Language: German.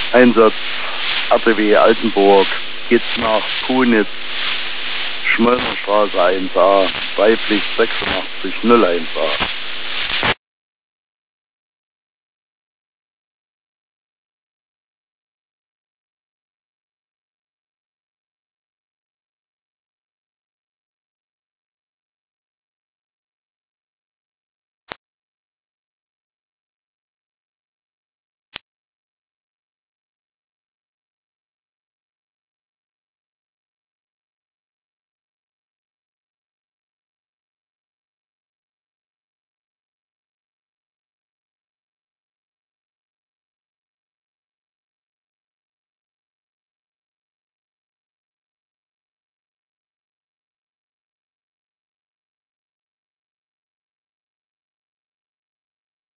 Einsatz RTW Altenburg, geht's nach Punitz, Schmöllnerstraße 1a, Beipflicht 86 01a.